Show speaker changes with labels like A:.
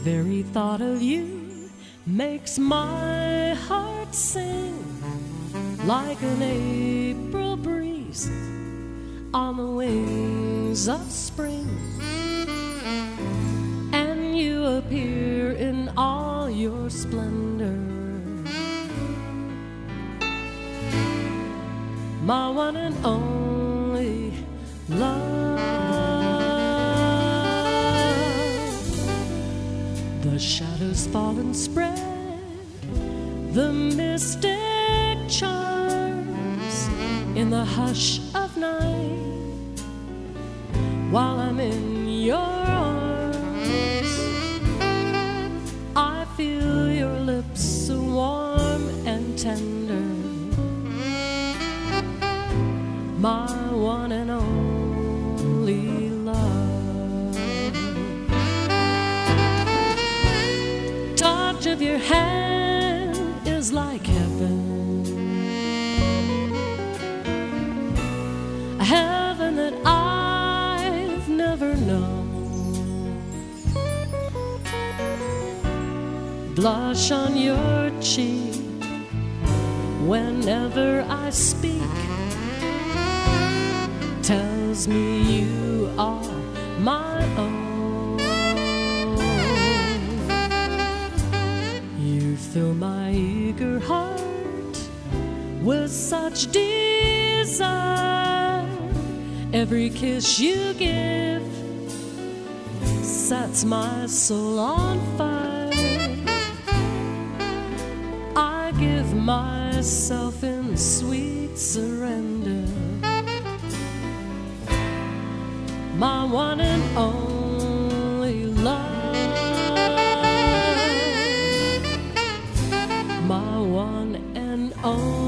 A: very thought of you makes my heart sing like an April breeze on the wings of spring. And you appear in all your splendor, my one and only love. The shadows fall and spread the mystic charms in the hush of night, while I'm in your arms. I feel your lips so warm and tender, my one and only love. Touch of your hand is like heaven, a heaven that I've never known. Blush on your cheek whenever I speak tells me you are my own. You fill my eager heart with such desire. Every kiss you give sets my soul on fire. I give myself in sweet surrender, my one and only love, my one and only